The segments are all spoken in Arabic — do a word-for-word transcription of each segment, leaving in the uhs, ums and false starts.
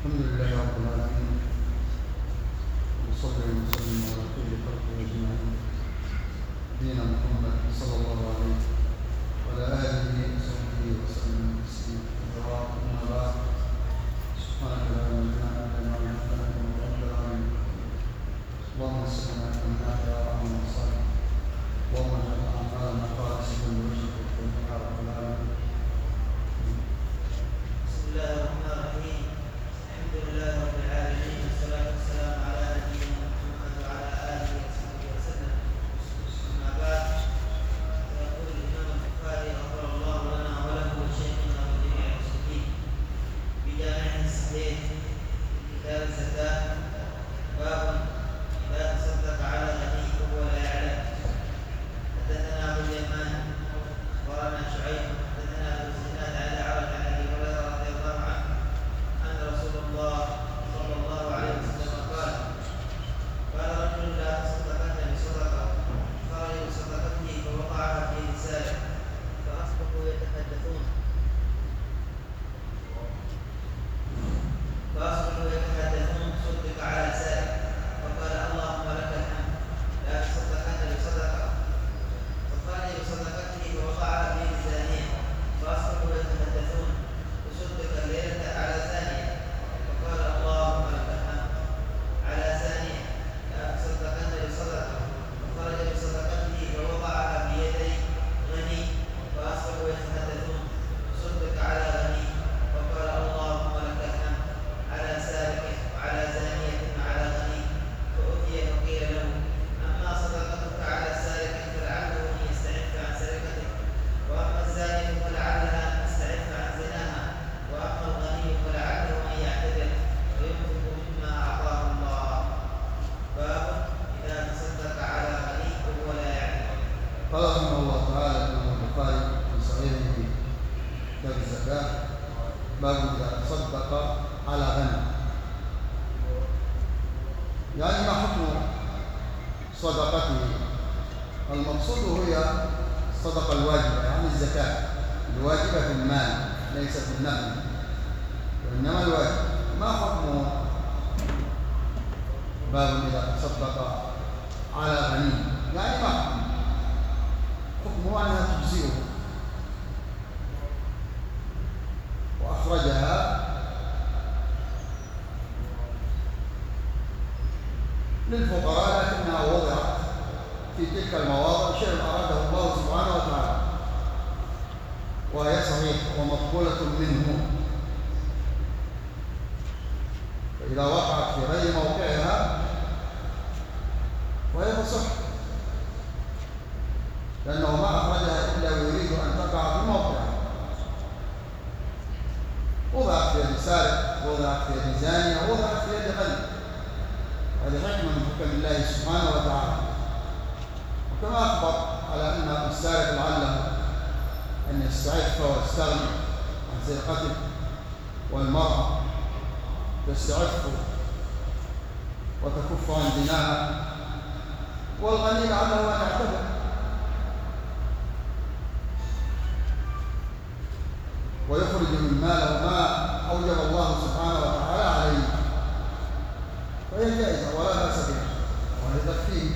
الحمد لله رب العالمين، وصلي وسلم على خير خلقه اجمعين نبينا محمد صلى الله عليه وعلى اله وصحبه وسلم تسليما. اما بعد، سبحانك لا علم لنا الا ما علمتنا انك انت العليم. اللهم صل على محمد يا ارحم الراحمين. اللهم اجعل اعمالنا خالصه لوجهك الكريم يا رب العالمين. بسم الله الرحمن الرحيم. الحمد لله رب العالمين، والصلاة والسلام على نبينا محمد وعلى آله وصحبه وسلم. أما بعد، فيقول الإمام البخاري غفر الله لنا وله ولشيخنا وجميع المسلمين بجامعه الصحيح في كتاب الزكاة، باب إذا تصدق على غني وهو لا يعلم. حدثنا أبو اليمان أخبرنا شعيب حدثنا أبو الزناد عن الأعرج عن أبي هريرة رضي الله عنه أن رسول الله صلى الله عليه وسلم قال: قال رجل لا تصدقن بصدقة، خرج بصدقته فوقعها في لسانه فأصبحوا يتحدثون فأصبحوا يتحدثون صدق على سائل فقال: اللهم لك الحمد، لا تصدقن بصدقة. فخرج بصدقته فوقعها في لسانه فأصبحوا يتحدثون وصدق الليلة على ثانية فقال: اللهم لك الحمد، على ثانية لا تصدقن بصدقة. فخرج بصدقته فوقعها في يدي غني فأصبحوا يتحدثون وصدق على غني فقال: اللهم لك الحمد، على سارق وعلى زانية على غني. فأتي فقيل له: أما صدقتك على سارق فلعله أن يستعف عن سرقته، وأما الزانية فلعلها أن تستعف عن زناها، وأما الغني فلعله أن يعتذر وينفق مما أعطاه الله. باب إذا تصدق على غني وهو لا يعلم. قال رحمه الله تعالى الإمام البخاري في صحيحه كتاب الزكاة: باب إذا تصدق على غني. يعني ما حكم صدقته؟ المقصود هي الصدقة الواجبة، يعني الزكاة الواجبة في المال، ليس في النقل وإنما الواجب. ما حكم باب إذا تصدق على غني؟ يعني ما حكم؟ حكمه أنها تجزئه وأخرجها للفقراء، لكنها وضعت في تلك المواضع شيء أراده الله سبحانه وتعالى، وهي صحيحة ومقبولة منه. فإذا وقعت في غير موقعها وهي تصح، لأنه ما أخرجها إلا ويريد أن تقع في موقعها. وضعت في يد سارق، وضعت في يد زانية، وضعت في يد غني. هذه حكمة من حكم الله سبحانه وتعالى. وكما أخبر على أن السارق لعله أن يستعف ويستغني عن سرقته، والمرأة تستعف وتكف عن زناها، والغني لعله أن يعتذر ويخرج من ماله ما أوجب الله سبحانه وتعالى عليه، فهي جائزة ولا بأس بها وهي تكفيه.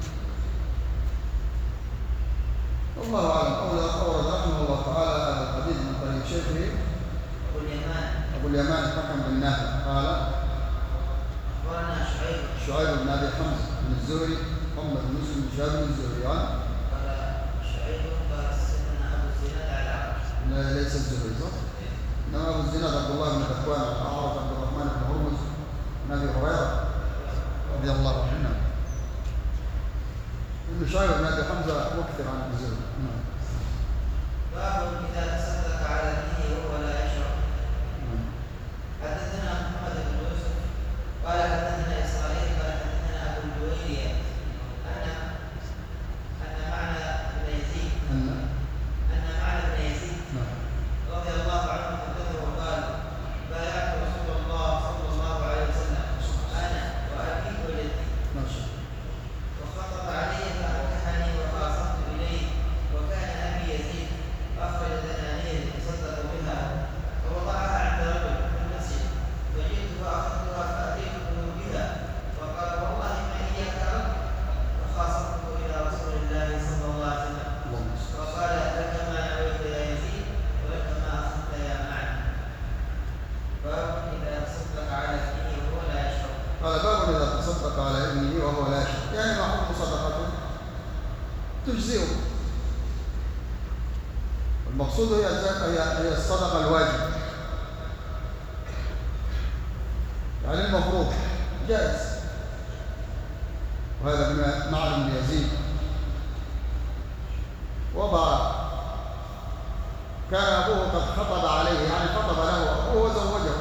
والله أعلم. أورد رحمه الله تعالى هذا الحديث من طريق شيخه أبو اليمان أبو اليمان الحكم بن نافع قال: أخبرنا شعيب شعيب بن أبي حمزة بن الزهري، محمد بن مسلم بن شهاب بن الزهري. قال شعيب قال سيدنا أبو الزناد على الأعرج. لا، ليس الزهري صح؟ إنما أبو الزناد عبد الله بن ذكوان الأعرج عبد الرحمن بن هرمز بن أبي هريرة رضي الله عنه. ابن شعيب بن أبي حمزة مكثر عن ابن الزهري. باب إذا تصدق على ابنه وهو لا يشعر. حدثنا محمد بن يوسف قال حدثنا إسرائيل قال حدثنا أبو الجويرية أن أن معنى ابن يزيد أن أن معنى ابن يزيد رضي الله عنه حدثه وقال: بايعت رسول الله صلى الله عليه وسلم أنا وأبي وجدي، ماشي. وخطب علي فأنكحني وخاصمت إليه تجزئه. المقصود هي هي الصدقة الواجب، يعني المفروض جائز. وهذا ابن معن بن يزيد وضع، كان أبوه قد خطب عليه، يعني خطب له أبوه وزوجه،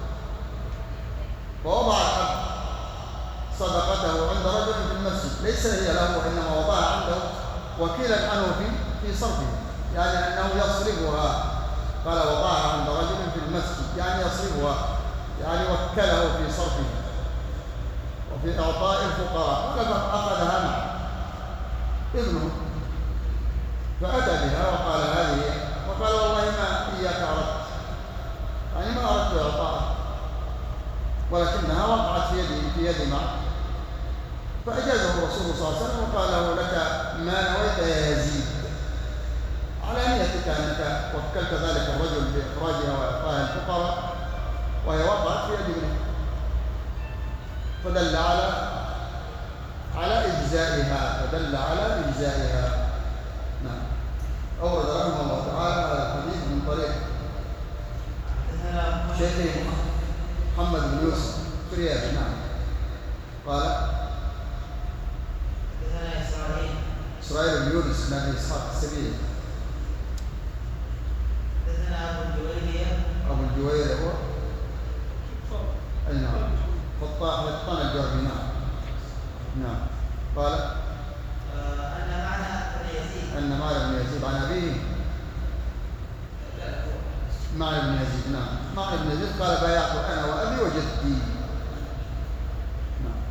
فوضع الأب صدقته عند رجل في المسجد، ليس هي له وإنما وضعها عنده وكيلا عنه في في صرفه، يعني أنه يصرفها. قال وضعها عند رجل في المسجد يعني يصرفها، يعني وكله في صرفه وفي إعطاء الفقراء. قال فأخذها معه ابنه فأتى بها وقال هذه، وقال والله ما إياك أردت، يعني ما أردت إعطاءها، ولكنها وقعت في يدي في يدي معه. فأجازه الرسول صلى الله عليه وسلم وقال له لك ما نويت يا يزيد، على نيتك أنك وكلت ذلك الرجل بإخراجها وإعطائها الفقراء وهي وقعت في يد ابنه، فدل على على إجزائها، فدل على إجزائها. نعم. أورد رحمه الله تعالى هذا الحديث من طريق شيخ محمد بن يوسف فريابي. نعم. قال إسرائيل إسرائيل بن يونس بن أبي إسحاق السبيعي. حدثنا أبو الجويرية أبو الجويرية هو أي نعم فطان فطان الجرمي. نعم. نعم. قال أن معنى بن يزيد أن معنى بن يزيد عن أبيه معنى بن يزيد. نعم. معنى بن يزيد قال بايعت أنا وأبي وجدي. نعم.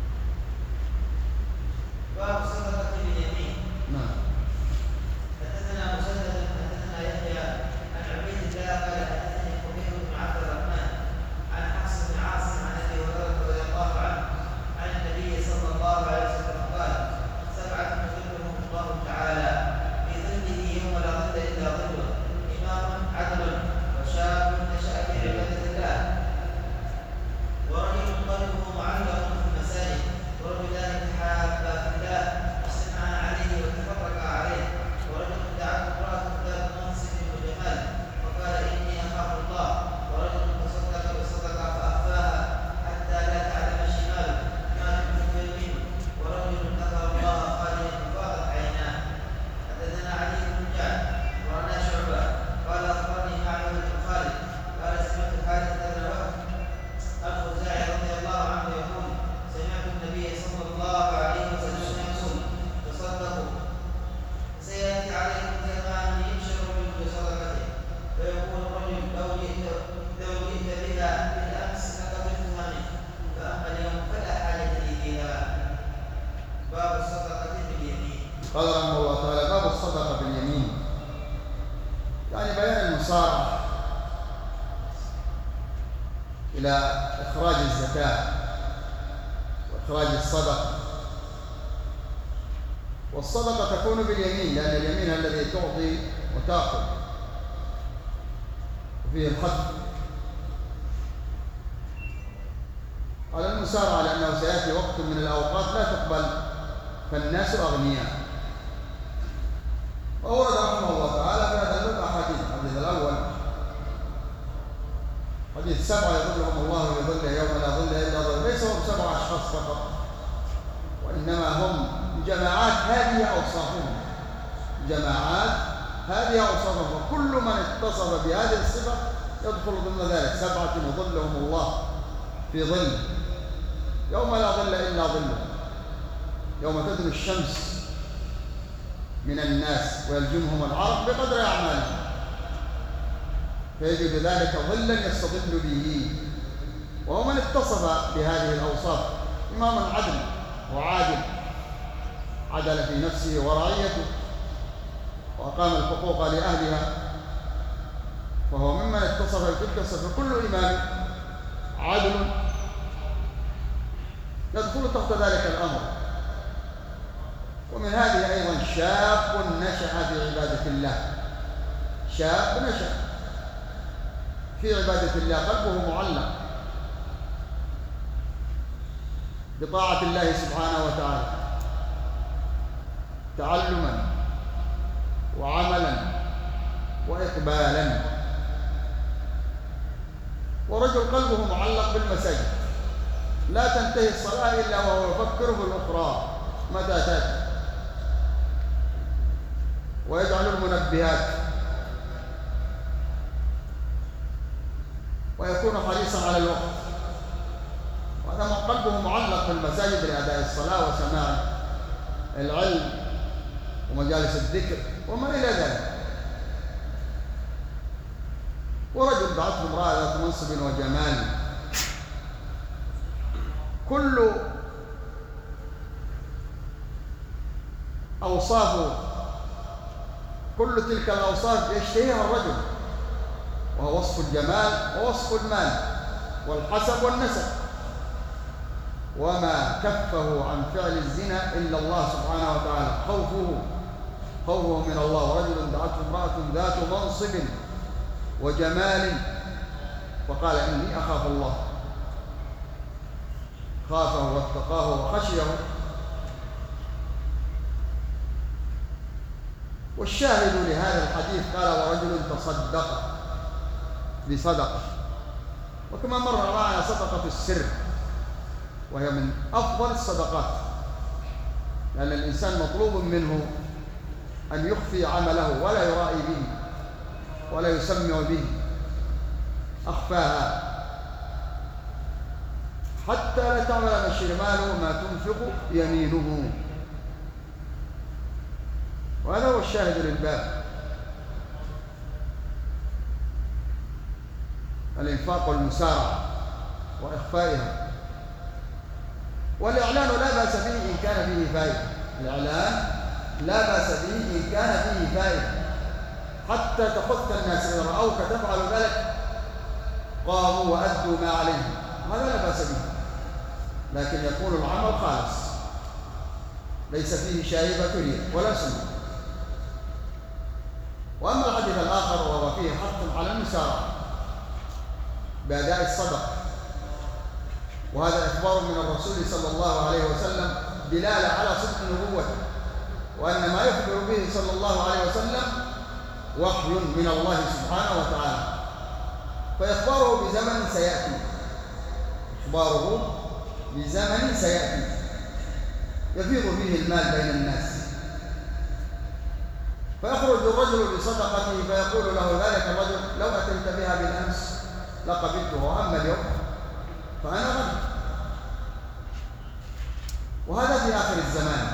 باب صدقة باليمين. نعم. حدثنا مسدد حدثنا يحيى عن عبيد الله قال حدثني خبيب بن عبد الرحمن عن حفص بن عاصم عن ابي هريره رضي الله عنه عن النبي صلى الله عليه وسلم قال سبعه يظلهم الله تعالى في ظله يوم لا ظل الا ظله امام عدل وشاب نشا في عباده الله ورجل قلبه معلق في المساجد ورجلان تحابا في الله اجتمعا عليه وتفرقا عليه ورجل دعته امراه ذات منصب وجمال فقال اني اخاف الله ورجل تصدق بصدقه فاخفاها حتى لا تعلم شماله ما تنفق يمينه ورجل ذكر الله خاليا ففاضت عيناه. حدثنا علي بن جعد ورانا شعبه قال اخبرني معبد بن خالد قال سمعت حارث بن وهب الخزاعي رضي الله عنه يقول سمعت النبي صلى الله عليه وسلم يقول تصدقوا سياتي عليكم زمان يبشر الرجل بصدقته فيقول الرجل لو جئت لو جئت بها بالامس لقبلتها منه فاما اليوم فلا حاجه لي فيها. باب الصدقه باليمين. قال رحمه الله تعالى باب الصدقة باليمين، يعني بيان المسارعة إلى إخراج الزكاة وإخراج الصدقة. والصدقة تكون باليمين لأن اليمين الذي تعطي وتأخذ وفيه الحد على المسارعة، لأنه سيأتي وقت من الأوقات لا تقبل فالناس أغنياء. وأورد رحمه الله تعالى في هذا الباب أحاديث. الحديث الأول حديث سبعة يظلهم الله بظله يوم لا ظل إلا ظله، ليس هم سبع أشخاص فقط وإنما هم جماعات هذه أوصافهم، جماعات هذه أوصافهم، وكل من اتصف بهذه الصفة يدخل ضمن ذلك. سبعة يظلهم الله في ظل يوم لا ظل إلا ظله، يوم تدنو الشمس من الناس ويلجمهم العرق بقدر أعمالهم فيجد ذلك ظلا يستظل به. وهو من اتصف بهذه الأوصاف إمام عدل وعادل، عدل في نفسه ورعيته وأقام الحقوق لأهلها، فهو ممن اتصف بتلك الصفة. كل إمام عدل يدخل تحت ذلك الأمر. ومن هذه أيضا شاب نشأ في عبادة الله، شاب نشأ في عبادة الله قلبه معلق بطاعة الله سبحانه وتعالى، تعلما وعملا وإقبالا. ورجل قلبه معلق بالمساجد لا تنتهي الصلاة إلا وهو يفكر في الأخرى متى تأتي، ويجعل المنبهات، ويكون حريصا على الوقت. وهذا من قلبه معلق بالمساجد لأداء الصلاة وسماع العلم ومجالس الذكر وما إلى ذلك. ورجل دعته امرأة ذات منصب وجمال، كل أوصافه كل تلك الأوصاف يشتهيها الرجل، وهو وصف الجمال ووصف المال والحسب والنسب، وما كفه عن فعل الزنا إلا الله سبحانه وتعالى، خوفه خوفه من الله. ورجل دعته امرأة ذات منصب وجمال فقال إني أخاف الله، خافه واتقاه وخشيه. والشاهد لهذا الحديث قال ورجل تصدق بصدقة. وكما مر معنا صدقة السر، وهي من أفضل الصدقات، لأن الإنسان مطلوب منه أن يخفي عمله ولا يرائي به ولا يسمع به. أخفاها حتى لا تعمل شماله ما تنفق يمينه. وهذا هو الشاهد للباب، الإنفاق والمسارعة وإخفائها. والإعلان لا بأس به إن كان فيه فائدة، الإعلان لا بأس به إن كان فيه فائدة، حتى تخذ الناس إذا رأوك تفعل ذلك قاموا وأدوا ما عليهم، هذا لا بأس به، لكن يكون العمل خالص ليس فيه شائبة رياء ولا سنة. وأما الحديث الآخر وهو فيه حث على المسارعة بأداء الصدقة، وهذا إخبار من الرسول صلى الله عليه وسلم دلالة على صدق نبوته، وأن ما يخبر به صلى الله عليه وسلم وحي من الله سبحانه وتعالى. فإخباره بزمن سيأتي، إخباره بزمن سيأتي يفيض فيه المال بين الناس، فيخرج الرجل بصدقته فيقول له ذلك الرجل لو أتيت بها بالأمس لقبلته، وأما اليوم فأنا غني. وهذا في آخر الزمان.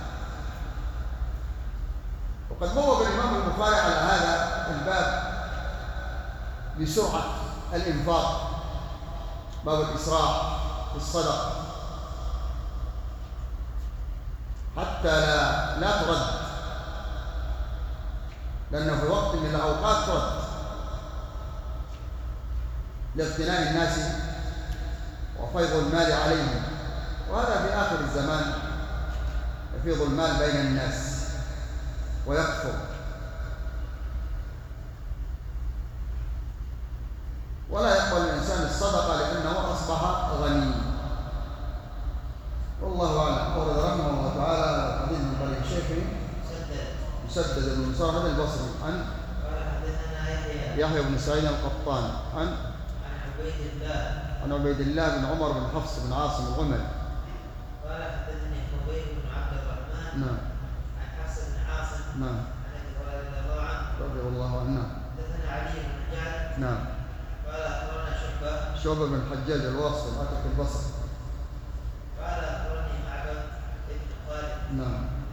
وقد بوب الإمام البخاري على هذا الباب بسرعة الإنفاق، باب الإسراع في الصدقة، حتى لا لا ترد، لأنه في وقت من الأوقات ترد لاغتنام الناس وفيض المال عليهم. وهذا في آخر الزمان يفيض المال بين الناس ويكثر. ولا يقبل الإنسان الصدقة لأنه أصبح غني. والله أعلم. ورد رحمه الله تعالى حديث من طريق شيخه مسدد بن مسرهد البصري عن يحيى بن سعيد القطان عن عبيد الله عن عبيد الله بن عمر بن حفص بن عاصم الغمري قال حدثني حبيب بن عبد الرحمن نعم عن حفص بن عاصم نعم عن ابي هريره رضي الله عنه رضي الله عنه حدثنا علي بن جعد نعم قال اخبرنا شعبه شعبة بن الحجاج الواسطي العتق البصري قال اخبرني معبد بن خالد نعم